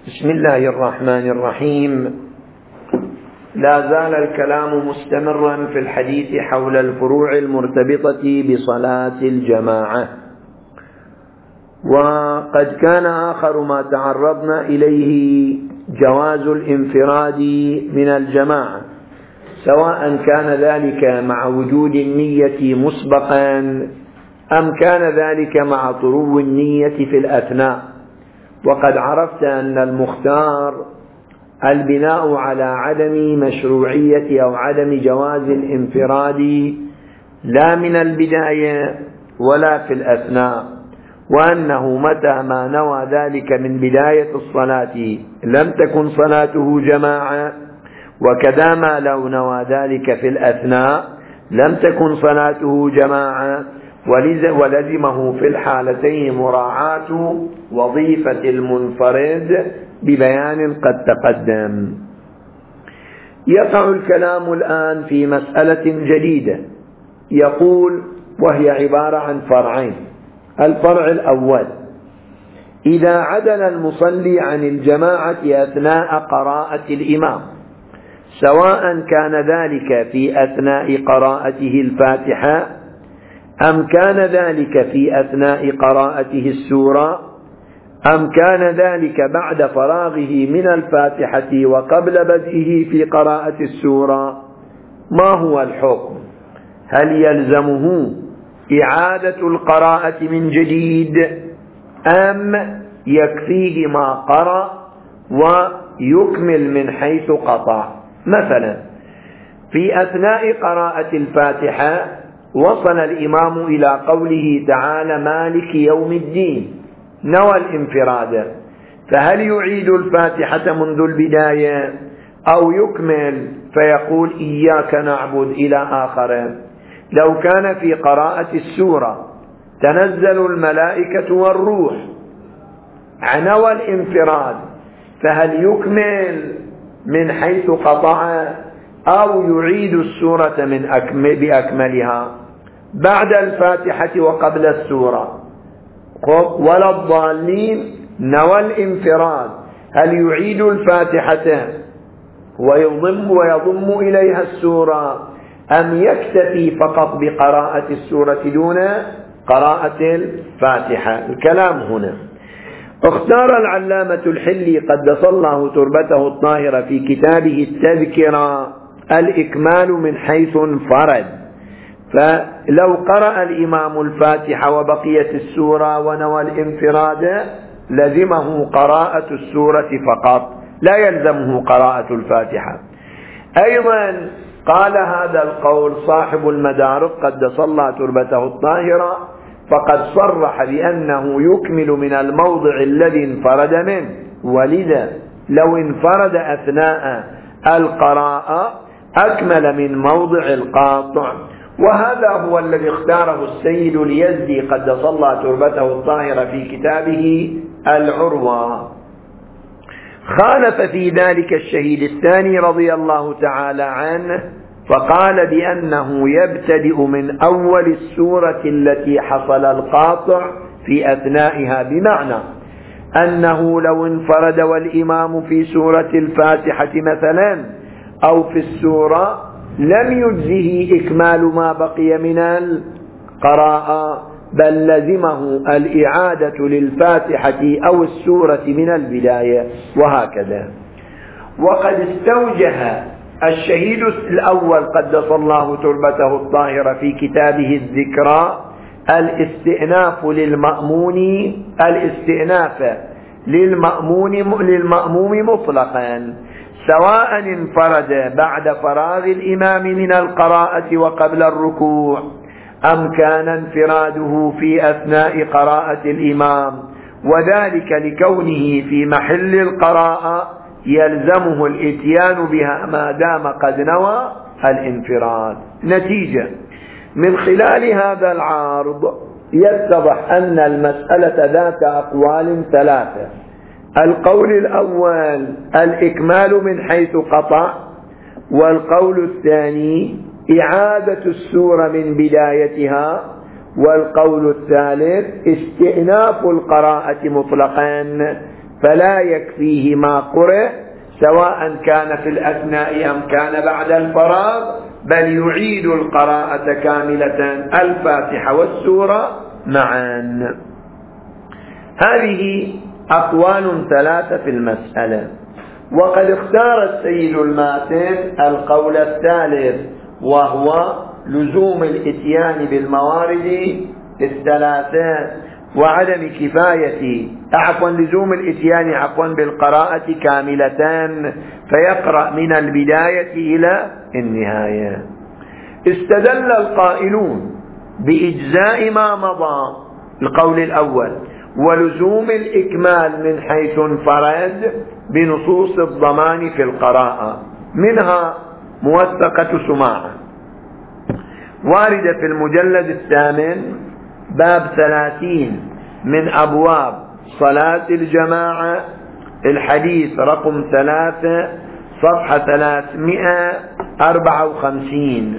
بسم الله الرحمن الرحيم. لا زال الكلام مستمرا في الحديث حول الفروع المرتبطة بصلاة الجماعة، وقد كان آخر ما تعرضنا إليه جواز الانفراد من الجماعة، سواء كان ذلك مع وجود النية مسبقا أم كان ذلك مع طرو النية في الأثناء. وقد عرفت أن المختار البناء على عدم مشروعية أو عدم جواز الانفراد لا من البداية ولا في الأثناء، وأنه متى ما نوى ذلك من بداية الصلاة لم تكن صلاته جماعة، وكذا ما لو نوى ذلك في الأثناء لم تكن صلاته جماعة، ولزمه في الحالتين مراعاة وظيفة المنفرد ببيان قد تقدم. يقع الكلام الآن في مسألة جديدة، يقول وهي عبارة عن فرعين. الفرع الأول: إذا عدل المصلي عن الجماعة أثناء قراءة الإمام، سواء كان ذلك في أثناء قراءته الفاتحة أم كان ذلك في أثناء قراءته السورة أم كان ذلك بعد فراغه من الفاتحة وقبل بدئه في قراءة السورة، ما هو الحكم؟ هل يلزمه إعادة القراءة من جديد أم يكفيه ما قرأ ويكمل من حيث قطع؟ مثلا في أثناء قراءة الفاتحة وصل الإمام إلى قوله تعالى مالك يوم الدين، نوى الانفراد، فهل يعيد الفاتحة منذ البداية أو يكمل فيقول إياك نعبد إلى آخره؟ لو كان في قراءة السورة تنزل الملائكة والروح نوى الانفراد، فهل يكمل من حيث قطع أو يعيد السورة بأكملها بعد الفاتحة وقبل السورة؟ ولا الضالين نوى الانفراد، هل يعيد الفاتحة ويضم إليها السورة أم يكتفي فقط بقراءة السورة دون قراءة الفاتحة؟ الكلام هنا. اختار العلامة الحلي قدس الله تربته الطاهرة في كتابه التذكرة الإكمال من حيث انفرد، فلو قرأ الإمام الفاتحة وبقيت السورة ونوى الانفراد لزمه قراءة السورة فقط، لا يلزمه قراءة الفاتحة. أيضا قال هذا القول صاحب المدارك قدس الله تربته الطاهرة، فقد صرح بأنه يكمل من الموضع الذي انفرد منه، ولذا لو انفرد أثناء القراءة أكمل من موضع القاطع. وهذا هو الذي اختاره السيد اليزدي قدس الله تربته الطاهرة في كتابه العروة. خالف في ذلك الشهيد الثاني رضي الله تعالى عنه، فقال بأنه يبتدئ من أول السورة التي حصل القاطع في أثنائها، بمعنى أنه لو انفرد والإمام في سورة الفاتحة مثلا أو في السورة لم يجزه إكمال ما بقي من القراءة، بل لزمه الإعادة للفاتحة أو السورة من البداية، وهكذا. وقد استوجه الشهيد الأول قدس الله تربته الطاهرة في كتابه الذكرى الاستئناف للمأموم مطلقا، سواء انفرد بعد فراغ الإمام من القراءة وقبل الركوع أم كان انفراده في أثناء قراءة الإمام، وذلك لكونه في محل القراءة يلزمه الاتيان بها ما دام قد نوى الانفراد. نتيجة من خلال هذا العارض يتضح أن المسألة ذات أقوال ثلاثة. القول الأول الإكمال من حيث قطع، والقول الثاني إعادة السورة من بدايتها، والقول الثالث استئناف القراءة مطلقا فلا يكفيه ما قرئ سواء كان في الأثناء أم كان بعد الفراغ، بل يعيد القراءة كاملة الفاتحة والسورة معا. هذه أقوال ثلاثة في المسألة. وقد اختار السيد الماتن القول الثالث، وهو لزوم الإتيان بالموارد الثلاثة وعدم كفاية لزوم الإتيان بالقراءة كاملة، فيقرأ من البداية إلى النهاية. استدل القائلون بإجزاء ما مضى القول الأول ولزوم الإكمال من حيث انفرد بنصوص الضمان في القراءة، منها موثقة سماعة واردة في المجلد 8 باب 30 من أبواب صلاة الجماعة، الحديث رقم 3 صفحة 354.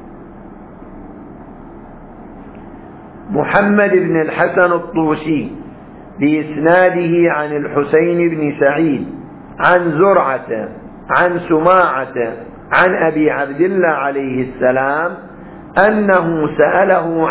محمد بن الحسن الطوسي بإسناده عن الحسين بن سعيد عن زرعة عن سماعة عن أبي عبد الله عليه السلام أنه سأله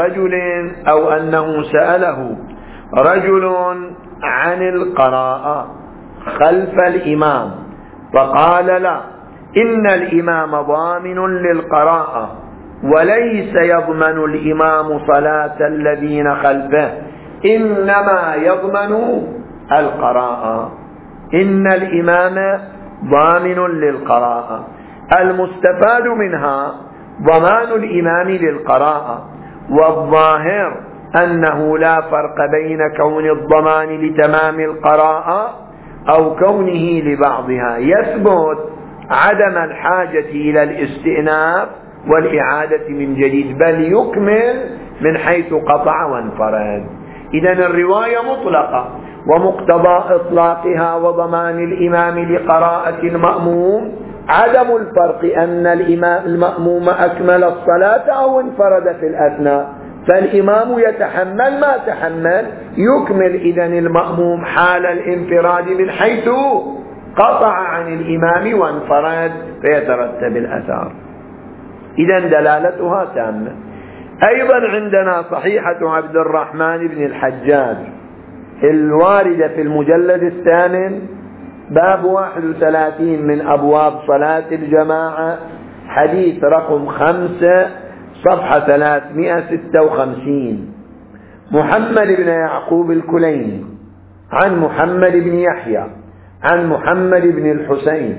رجل عن القراءة خلف الإمام فقال لا، إن الإمام ضامن للقراءة وليس يضمن الإمام صلاة الذين خلفه، إنما يضمن القراءة. إن الإمام ضامن للقراءة، المستفاد منها ضمان الإمام للقراءة، والظاهر أنه لا فرق بين كون الضمان لتمام القراءة أو كونه لبعضها، يثبت عدم الحاجة إلى الاستئناف والإعادة من جديد، بل يكمل من حيث قطع وانفرد. إذن الرواية مطلقة، ومقتضى إطلاقها وضمان الإمام لقراءة المأموم عدم الفرق أن المأموم أكمل الصلاة أو انفرد في الأثناء، فالإمام يتحمل ما تحمل، يكمل إذن المأموم حال الانفراد من حيث قطع عن الإمام وانفرد، فيترتب الأثار. إذن دلالتها تامة. أيضا عندنا صحيحة عبد الرحمن بن الحجاج الواردة في المجلد 8 باب 31 من أبواب صلاة الجماعة، حديث رقم 5 صفحة 356. محمد بن يعقوب الكليني عن محمد بن يحيى عن محمد بن الحسين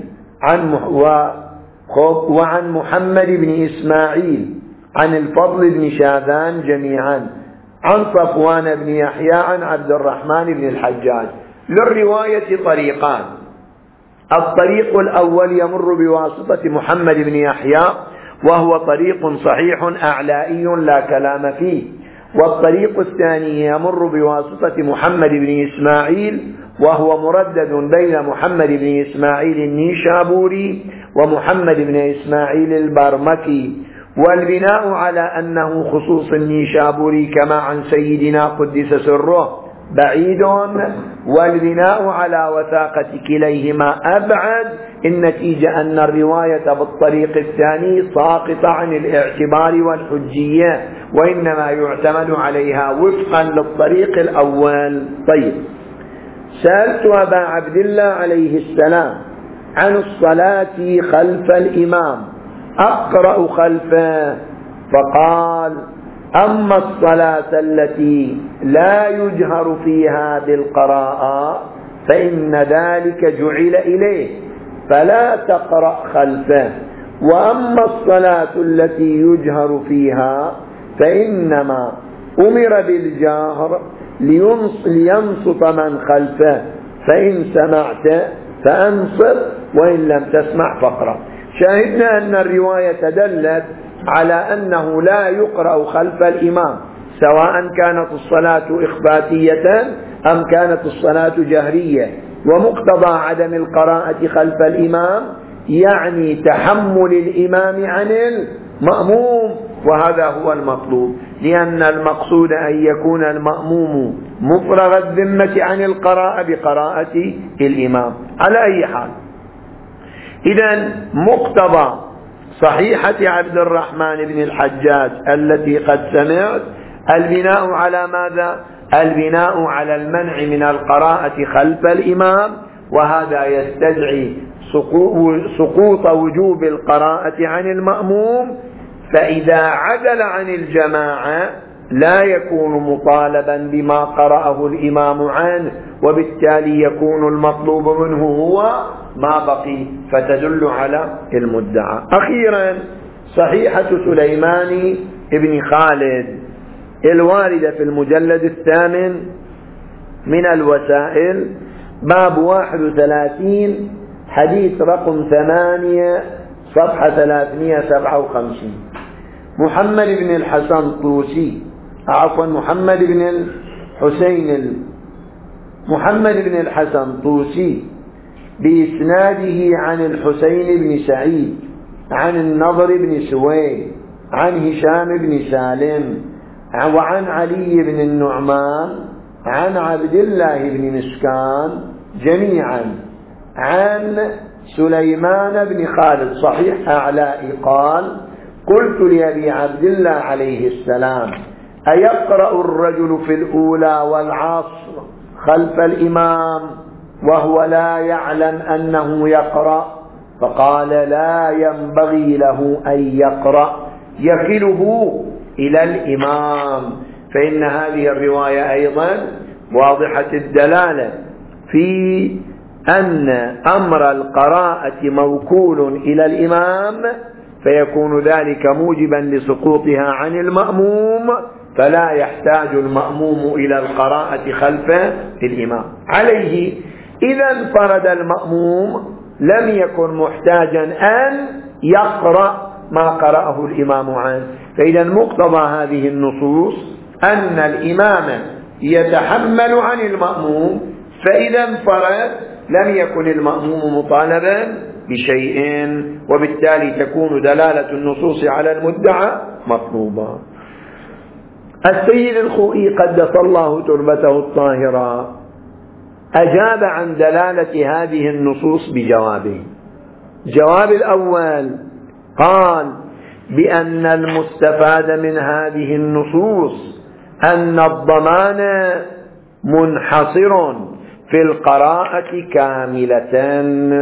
وعن محمد بن إسماعيل عن الفضل بن شاذان جميعا عن صفوان بن يحيى عن عبد الرحمن بن الحجاج. للرواية طريقان، الطريق الأول يمر بواسطة محمد بن يحيى وهو طريق صحيح أعلائي لا كلام فيه، والطريق الثاني يمر بواسطة محمد بن إسماعيل وهو مردد بين محمد بن إسماعيل النيشابوري ومحمد بن إسماعيل البرمكي، والبناء على أنه خصوص النيشابوري كما عن سيدنا قدس سره بعيد، والبناء على وثاقة كليهما أبعد، النتيجة أن الرواية بالطريق الثاني ساقطة عن الاعتبار والحجية، وإنما يعتمد عليها وفقا للطريق الأول. طيب، سألت أبا عبد الله عليه السلام عن الصلاة خلف الإمام أقرأ خلفه، فقال: أما الصلاة التي لا يجهر فيها بالقراءة فإن ذلك جعل إليه فلا تقرأ خلفه، وأما الصلاة التي يجهر فيها فإنما أمر بالجهر لينصت من خلفه، فإن سمعت فأنصت وإن لم تسمع فاقرأ. شاهدنا أن الرواية دلت على أنه لا يقرأ خلف الإمام، سواء كانت الصلاة إخباتية أم كانت الصلاة جهرية، ومقتضى عدم القراءة خلف الإمام يعني تحمل الإمام عن مأموم، وهذا هو المطلوب، لأن المقصود أن يكون المأموم مفرغ الذمة عن القراءة بقراءة الإمام. على أي حال، إذن مقتضى صحيحة عبد الرحمن بن الحجاج التي قد سمعت البناء على ماذا؟ البناء على المنع من القراءة خلف الإمام، وهذا يستدعي سقوط وجوب القراءة عن المأموم، فإذا عدل عن الجماعة لا يكون مطالبا بما قرأه الإمام عنه، وبالتالي يكون المطلوب منه هو ما بقي، فتدل على المدعى. أخيرا صحيحة سليمان بن خالد الواردة في المجلد 8 من الوسائل، باب 31 حديث رقم 8 صفحة 357. محمد بن الحسن طوسي محمد بن الحسن طوسي بإسناده عن الحسين بن سعيد عن النضر بن سويد عن هشام بن سالم وعن علي بن النعمان عن عبد الله بن مسكان جميعا عن سليمان بن خالد صحيح أعلائي قال: قلت لأبي عبد الله عليه السلام: أيقرأ الرجل في الأولى والعصر خلف الإمام وهو لا يعلم أنه يقرأ؟ فقال: لا ينبغي له أن يقرأ، يكله إلى الإمام. فإن هذه الرواية أيضا واضحة الدلالة في أن أمر القراءة موكول إلى الإمام، فيكون ذلك موجبا لسقوطها عن المأموم، فلا يحتاج المأموم إلى القراءة خلف الإمام. عليه إذا انفرد المأموم لم يكن محتاجا أن يقرأ ما قرأه الإمام عنه. فإذا مقتضى هذه النصوص أن الإمام يتحمل عن المأموم، فإذا انفرد لم يكن المأموم مطالبا بشيء، وبالتالي تكون دلالة النصوص على المدعى مطلوبة. السيد الخوئي قدس الله تربته الطاهرة أجاب عن دلالة هذه النصوص بجوابين. الجواب الأول قال بأن المستفاد من هذه النصوص أن الضمان منحصر في القراءة كاملة،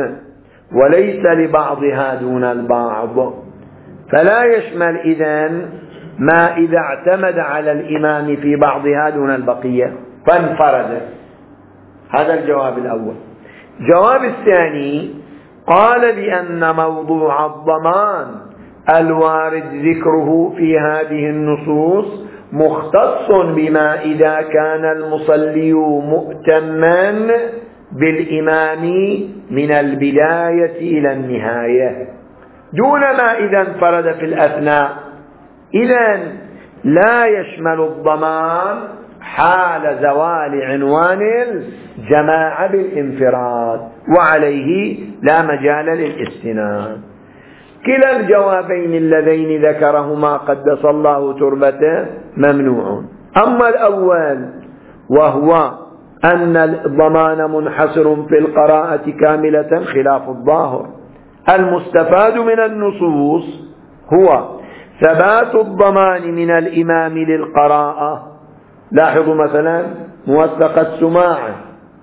وليس لبعضها دون البعض، فلا يشمل إذن ما إذا اعتمد على الإمام في بعضها دون البقية فانفرد. هذا الجواب الأول. الجواب الثاني قال بأن موضوع الضمان الوارد ذكره في هذه النصوص مختص بما إذا كان المصلي مؤتما بالإمام من البداية إلى النهاية، دون ما إذا انفرد في الأثناء. إذن لا يشمل الضمان حال زوال عنوان الجماعة بالانفراد، وعليه لا مجال للاستناد. كلا الجوابين اللذين ذكرهما قدس الله تربته ممنوع. أما الأول وهو أن الضمان منحصر في القراءة كاملة خلاف الظاهر، المستفاد من النصوص هو ثبات الضمان من الإمام للقراءة. لاحظوا مثلا موثقة سماعة: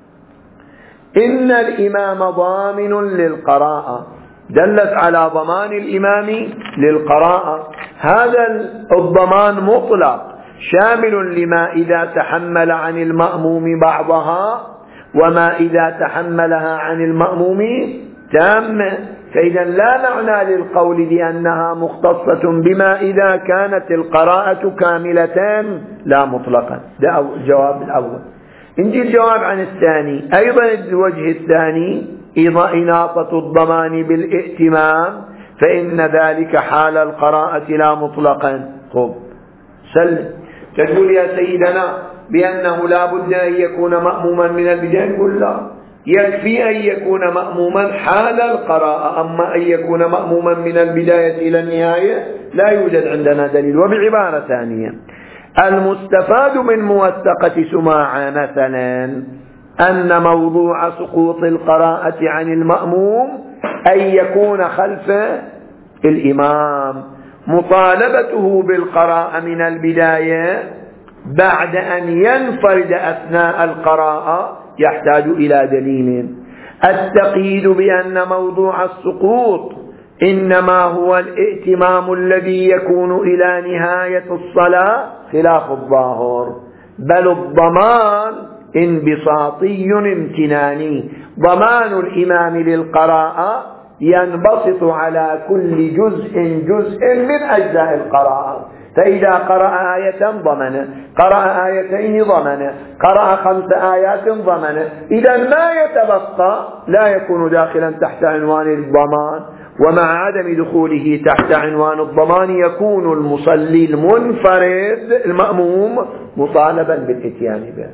إن الإمام ضامن للقراءة، دلت على ضمان الإمام للقراءة. هذا الضمان مطلق شامل لما إذا تحمل عن المأموم بعضها وما إذا تحملها عن المأموم تامة. فإذا لا معنى للقول بأنها مختصة بما إذا كانت القراءة كاملة لا مطلقا. ده الجواب الأول. نجي الجواب عن الثاني أيضا. الوجه الثاني إناطة الضمان بالائتمام، فإن ذلك حال القراءة لا مطلقا. خب سلم، تقول يا سيدنا بأنه لا بد أن يكون مأموما من البداية؟ نقول لا، يكفي أن يكون مأموما حال القراءة، أما أن يكون مأموما من البداية إلى النهاية لا يوجد عندنا دليل. وبعبارة ثانية، المستفاد من موثقة سماعة مثلا أن موضوع سقوط القراءة عن المأموم أن يكون خلف الإمام، مطالبته بالقراءة من البداية بعد أن ينفرد أثناء القراءة يحتاج إلى دليل. التقييد بأن موضوع السقوط إنما هو الائتمام الذي يكون إلى نهاية الصلاة خلاف الظاهر، بل الضمان انبساطي امتناني، ضمان الإمام للقراءة ينبسط على كل جزء من أجزاء القراءة، فإذا قرأ آية ضمن، قرأ آيتين ضمن، قرأ 5 آيات ضمن، إذا ما يتبقى لا يكون داخلا تحت عنوان الضمان، ومع عدم دخوله تحت عنوان الضمان يكون المصلي المنفرد المأموم مطالبا بالإتيان به.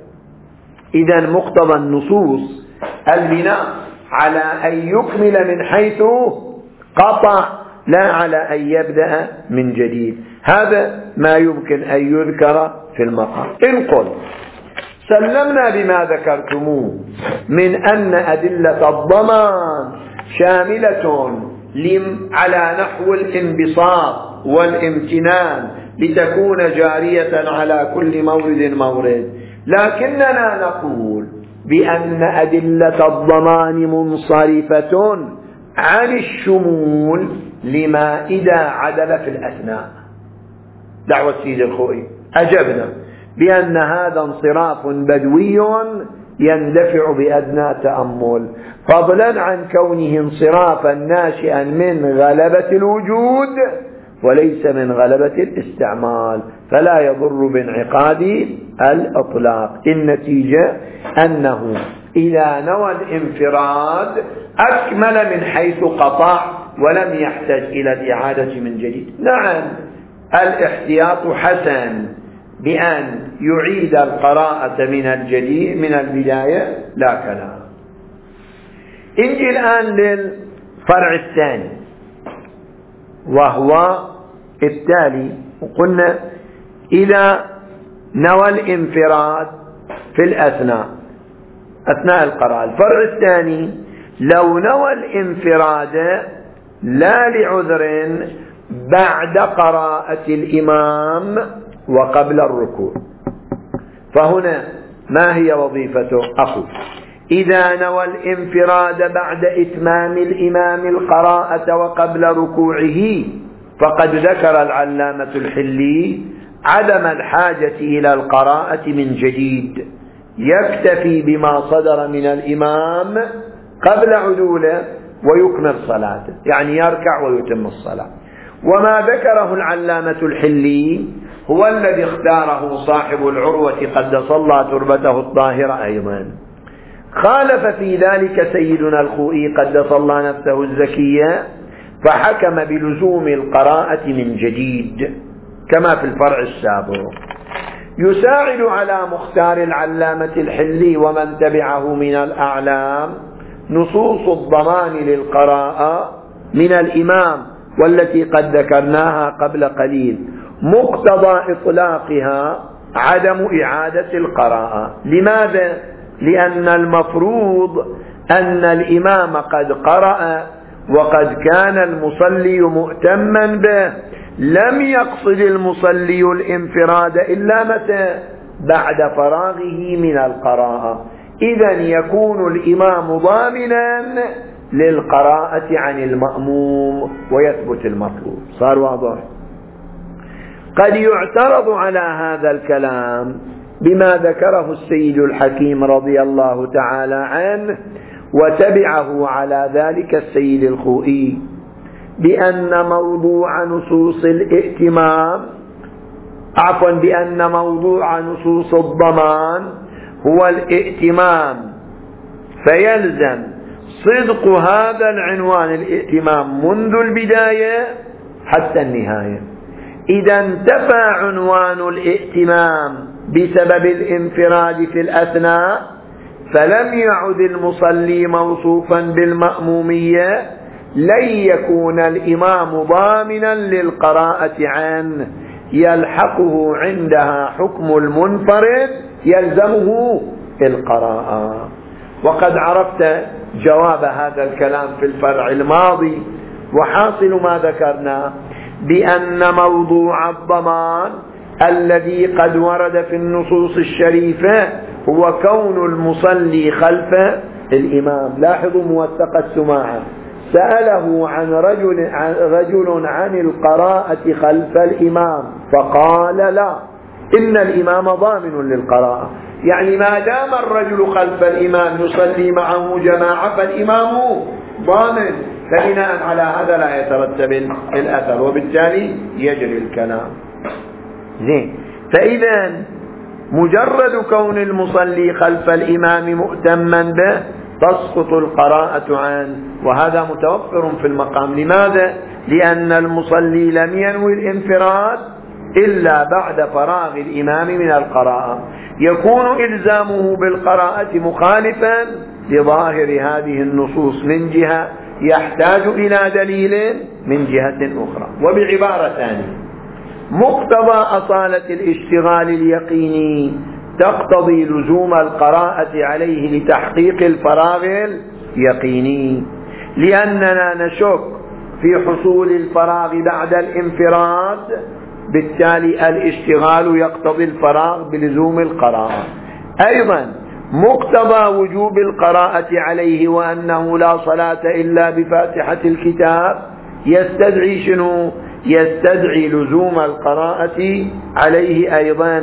إذا مقتضى النصوص البناء على أن يكمل من حيث قطع لا على أن يبدأ من جديد. هذا ما يمكن أن يذكر في المقام. إن قلت سلمنا بما ذكرتموه من أن أدلة الضمان شاملة على نحو الانبساط والامتنان لتكون جارية على كل مورد، لكننا نقول بأن أدلة الضمان منصرفة عن الشمول لما إذا عدل في الأثناء. دعوة سيد الخوئي أجبنا بأن هذا انصراف بدوي يندفع بأدنى تأمل، فضلا عن كونه انصرافا ناشئا من غلبة الوجود وليس من غلبة الاستعمال، فلا يضر بانعقاد الإطلاق. النتيجة أنه إذا نوى الانفراد أكمل من حيث قطع ولم يحتاج إلى الإعادة من جديد. نعم، الاحتياط حسن بأن يعيد القراءة من البداية لا كلام. نجي الآن للفرع الثاني وهو التالي، وقلنا إذا نوى الانفراد في أثناء القراءة. الفرع الثاني لو نوى الانفراد لا لعذر بعد قراءة الإمام وقبل الركوع، فهنا ما هي وظيفته؟ أقول إذا نوى الانفراد بعد إتمام الإمام القراءة وقبل ركوعه فقد ذكر العلامة الحلي عدم الحاجة إلى القراءة من جديد، يكتفي بما صدر من الإمام قبل عدوله ويكمل صلاته، يعني يركع ويتم الصلاة. وما ذكره العلامة الحلي هو الذي اختاره صاحب العروة قدس الله تربته الطاهرة أيضا. خالف في ذلك سيدنا الخوئي قدس الله نفسه الزكية فحكم بلزوم القراءة من جديد كما في الفرع السابق. يساعد على مختار العلامة الحلي ومن تبعه من الأعلام نصوص الضمان للقراءة من الإمام والتي قد ذكرناها قبل قليل، مقتضى إطلاقها عدم إعادة القراءة. لماذا؟ لأن المفروض أن الإمام قد قرأ وقد كان المصلي مؤتما به، لم يقصد المصلي الانفراد إلا متى؟ بعد فراغه من القراءة. إذن يكون الإمام ضامنا للقراءة عن المأموم ويثبت المطلوب. صار واضح؟ قد يعترض على هذا الكلام بما ذكره السيد الحكيم رضي الله تعالى عنه وتبعه على ذلك السيد الخوئي بأن موضوع نصوص الائتمام بأن موضوع نصوص الضمان هو الائتمام، فيلزم صدق هذا العنوان الائتمام منذ البداية حتى النهاية. إذا انتفى عنوان الائتمام بسبب الانفراد في الأثناء فلم يعد المصلي موصوفا بالمأمومية لن يكون الإمام ضامنا للقراءة عنه، يلحقه عندها حكم المنفرد يلزمه القراءة. وقد عرفت جواب هذا الكلام في الفرع الماضي. وحاصل ما ذكرنا بأن موضوع الضمان الذي قد ورد في النصوص الشريفة هو كون المصلي خلف الإمام. لاحظوا موثق السماعة سأله عن رجل عن القراءة خلف الإمام فقال لا، إن الإمام ضامن للقراءة. يعني ما دام الرجل خلف الإمام يصلي معه جماعة فالإمام ضامن، فبناء على هذا لا يترتب الأثر، وبالتالي يجري الكلام. زين، فإذا مجرد كون المصلي خلف الإمام مؤتما به تسقط القراءة عنه، وهذا متوفر في المقام. لماذا؟ لأن المصلي لم ينوي الانفراد إلا بعد فراغ الإمام من القراءة، يكون إلزامه بالقراءة مخالفا لظاهر هذه النصوص من جهة، يحتاج إلى دليل من جهة أخرى. وبعبارة ثانية، مقتضى أصالة الاشتغال اليقيني تقتضي لزوم القراءة عليه لتحقيق الفراغ اليقيني، لأننا نشك في حصول الفراغ بعد الانفراد، بالتالي الاشتغال يقتضي الفراغ بلزوم القراءة. أيضا مقتضى وجوب القراءة عليه وأنه لا صلاة إلا بفاتحة الكتاب يستدعي شنو؟ يستدعي لزوم القراءة عليه أيضا،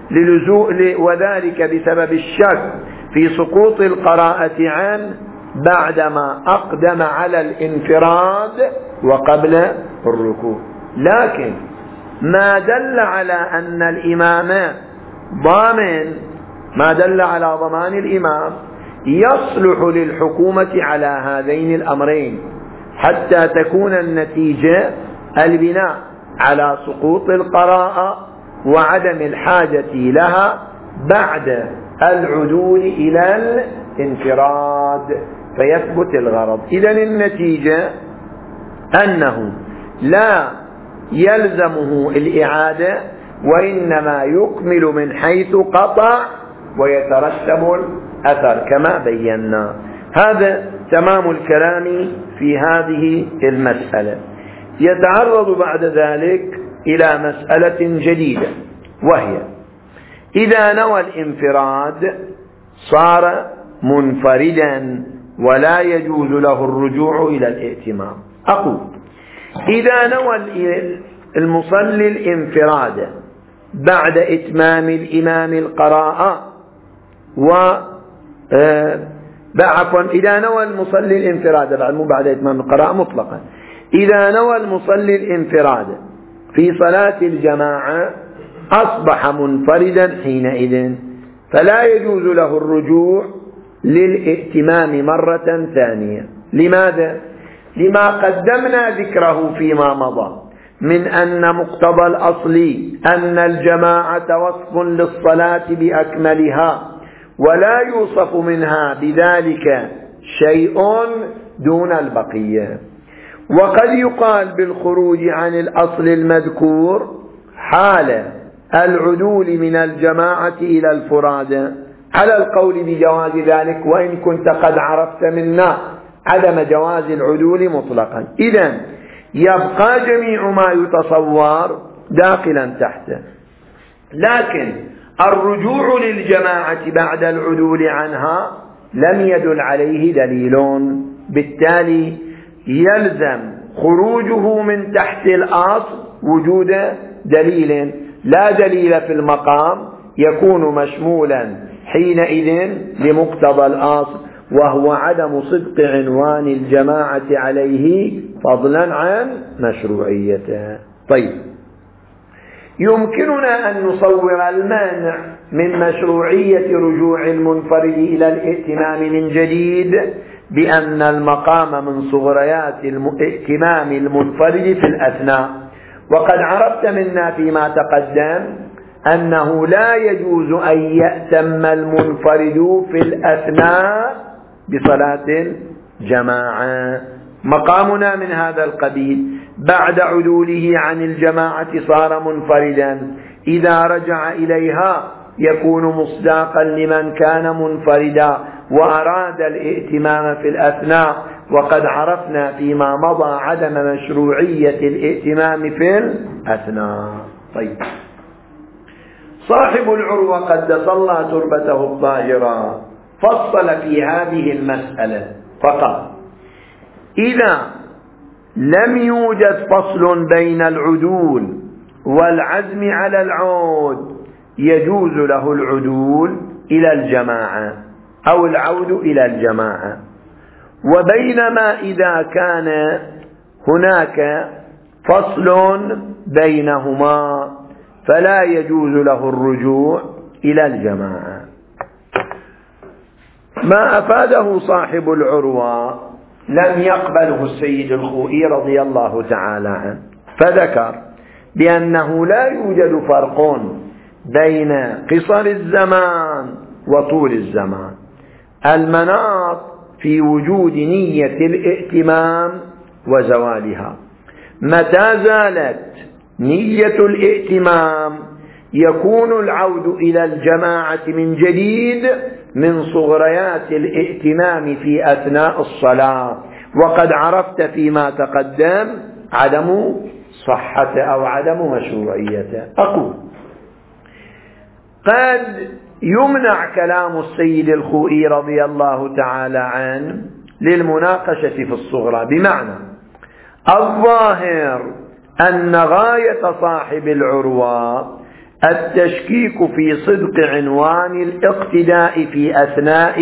وذلك بسبب الشك في سقوط القراءة عنه بعدما أقدم على الانفراد وقبل الركوع. لكن ما دل على أن الإمام ضامن، ما دل على ضمان الإمام يصلح للحكومة على هذين الأمرين حتى تكون النتيجة البناء على سقوط القراءة وعدم الحاجة لها بعد العدول إلى الانفراد فيثبت الغرض. إذن النتيجة أنه لا يلزمه الإعادة، وإنما يكمل من حيث قطع ويترتب الأثر كما بينا. هذا تمام الكلام في هذه المسألة. يتعرض بعد ذلك إلى مسألة جديدة، وهي إذا نوى الانفراد صار منفردا ولا يجوز له الرجوع إلى الائتمام. أقول إذا نوى المصلي الانفراد بعد إتمام الإمام القراءة إذا نوى المصلي الانفراد بعد إتمام القراءة مطلقا، إذا نوى المصلي الانفراد في صلاة الجماعة أصبح منفردا حينئذ، فلا يجوز له الرجوع للائتمام مرة ثانية. لماذا؟ لما قدمنا ذكره فيما مضى من أن مقتضى الأصل أن الجماعة وصف للصلاة بأكملها ولا يوصف منها بذلك شيء دون البقية. وقد يقال بالخروج عن الأصل المذكور حال العدول من الجماعة إلى الفرادى على القول بجواز ذلك، وإن كنت قد عرفت منا عدم جواز العدول مطلقا. إذن يبقى جميع ما يتصور داخلا تحته، لكن الرجوع للجماعة بعد العدول عنها لم يدل عليه دليل، بالتالي يلزم خروجه من تحت الأصل وجود دليل. لا دليل في المقام يكون مشمولا حينئذ لمقتضى الأصل، وهو عدم صدق عنوان الجماعة عليه فضلا عن مشروعيته. طيب، يمكننا أن نصور المانع من مشروعية رجوع المنفرد إلى الائتمام من جديد بأن المقام من صغريات ائتمام المنفرد في الأثناء. وقد عرفت منا فيما تقدم أنه لا يجوز أن يأتم المنفرد في الأثناء بصلاة الجماعة. مقامنا من هذا القبيل: بعد عدوله عن الجماعة صار منفردا، إذا رجع إليها يكون مصداقا لمن كان منفردا وأراد الائتمام في الأثناء، وقد عرفنا فيما مضى عدم مشروعية الائتمام في الأثناء. طيب، صاحب العروة قدس الله تربته الطاهرة فصل في هذه المسألة فقط: إذا لم يوجد فصل بين العدول والعزم على العود يجوز له العدول إلى الجماعة أو العود إلى الجماعة، وبينما إذا كان هناك فصل بينهما فلا يجوز له الرجوع إلى الجماعة. ما أفاده صاحب العروة لم يقبله السيد الخوئي رضي الله تعالى عنه، فذكر بأنه لا يوجد فرق بين قصر الزمان وطول الزمان. المناط في وجود نية الائتمام وزوالها. متى زالت نية الائتمام يكون العود إلى الجماعة من جديد من صغريات الائتمام في أثناء الصلاة، وقد عرفت فيما تقدم عدم صحة أو عدم مشروعيته. أقول: قد يمنع كلام السيد الخوئي رضي الله تعالى عنه للمناقشة في الصغرى، بمعنى الظاهر أن غاية صاحب العروة التشكيك في صدق عنوان الاقتداء في أثناء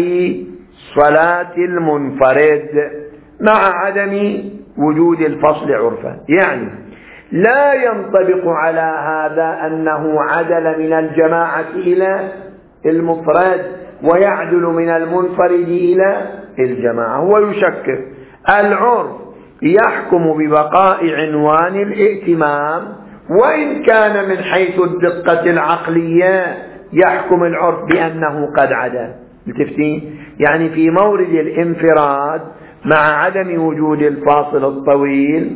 صلاة المنفرد مع عدم وجود الفصل عرفا. يعني لا ينطبق على هذا أنه عدل من الجماعة إلى المفرد ويعدل من المنفرد إلى الجماعة، هو يشكك. العرف يحكم ببقاء عنوان الائتمام، وإن كان من حيث الدقة العقلية يحكم العرف بأنه قد عدل. التفتين يعني في مورد الانفراد مع عدم وجود الفاصل الطويل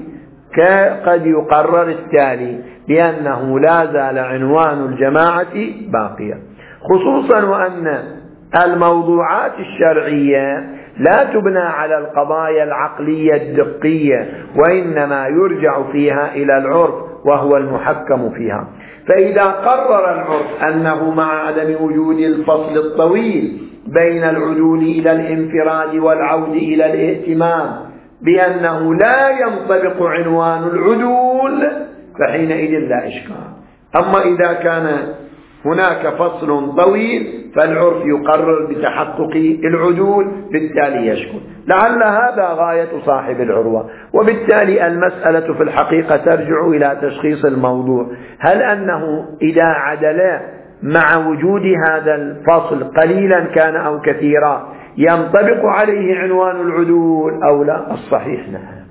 قد يقرر التالي بأنه لا زال عنوان الجماعة باقيا، خصوصا وأن الموضوعات الشرعية لا تبنى على القضايا العقلية الدقية، وإنما يرجع فيها إلى العرف وهو المحكم فيها. فإذا قرر العرف أنه مع عدم وجود الفصل الطويل بين العدول إلى الانفراد والعود إلى الائتمام بأنه لا ينطبق عنوان العدول فحينئذ لا إشكال. أما إذا كان هناك فصل طويل فالعرف يقرر بتحقق العدول، بالتالي يشكل. لعل هذا غاية صاحب العروة، وبالتالي المسألة في الحقيقة ترجع إلى تشخيص الموضوع: هل أنه إذا عدل مع وجود هذا الفصل قليلا كان أو كثيرا ينطبق عليه عنوان العدول أو لا؟ الصحيح نعم،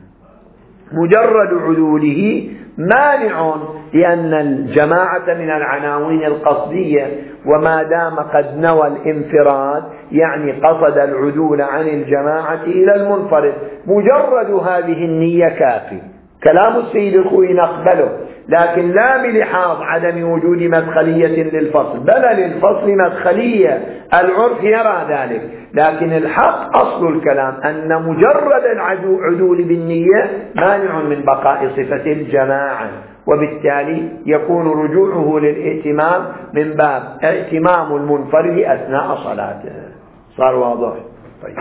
مجرد عدوله مانع، لأن الجماعة من العناوين القصدية، وما دام قد نوى الانفراد يعني قصد العدول عن الجماعة إلى المنفرد، مجرد هذه النية كافي. كلام السيد الخوئي نقبله، لكن لا بلحاظ عدم وجود مدخلية للفصل، بل للفصل مدخلية، العرف يرى ذلك، لكن الحق أصل الكلام أن مجرد العدول بالنية مانع من بقاء صفة الجماعة، وبالتالي يكون رجوعه للائتمام من باب ائتمام المنفرد أثناء صلاته. صار واضح؟ طيب.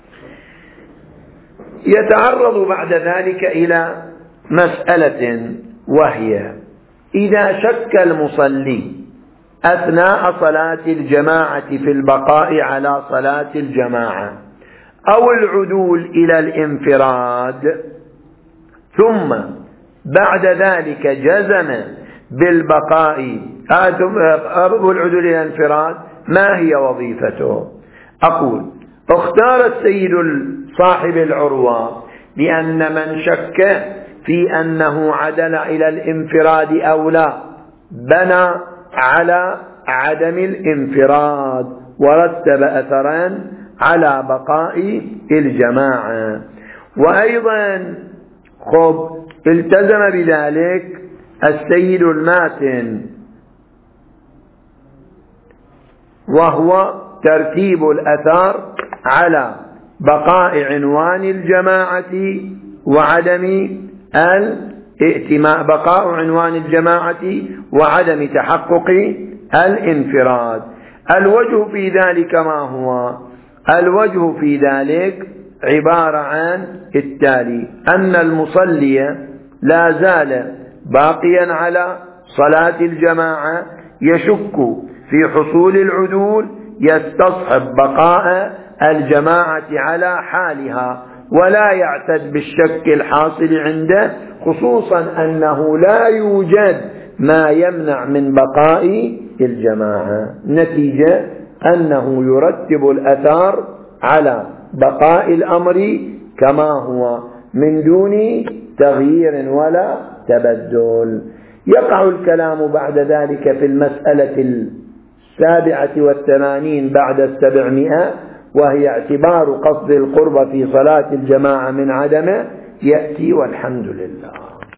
يتعرض بعد ذلك إلى مسألة، وهي إذا شك المصلي أثناء صلاة الجماعة في البقاء على صلاة الجماعة أو العدول إلى الانفراد، ثم بعد ذلك جزم بالبقاء أو العدول إلى الانفراد، ما هي وظيفته؟ أقول: اختار السيد صاحب العروة بأن من شك في أنه عدل إلى الانفراد أو لا بنى على عدم الانفراد، ورتب أثرا على بقاء الجماعة. وأيضا التزم بذلك السيد الماتن، وهو ترتيب الأثر على بقاء عنوان الجماعة وعدم بقاء عنوان الجماعة وعدم تحقق الانفراد. الوجه في ذلك ما هو؟ الوجه في ذلك عبارة عن التالي: أن المصلي لا زال باقيا على صلاة الجماعة، يشك في حصول العدول، يستصحب بقاء الجماعة على حالها، ولا يعتد بالشك الحاصل عنده، خصوصا أنه لا يوجد ما يمنع من بقاء الجماعة. نتيجة أنه يرتب الأثار على بقاء الأمر كما هو من دون تغيير ولا تبدل. يقع الكلام بعد ذلك في المسألة 87 بعد 700، وهي اعتبار قصد القرب في صلاة الجماعة من عدمه، يأتي والحمد لله.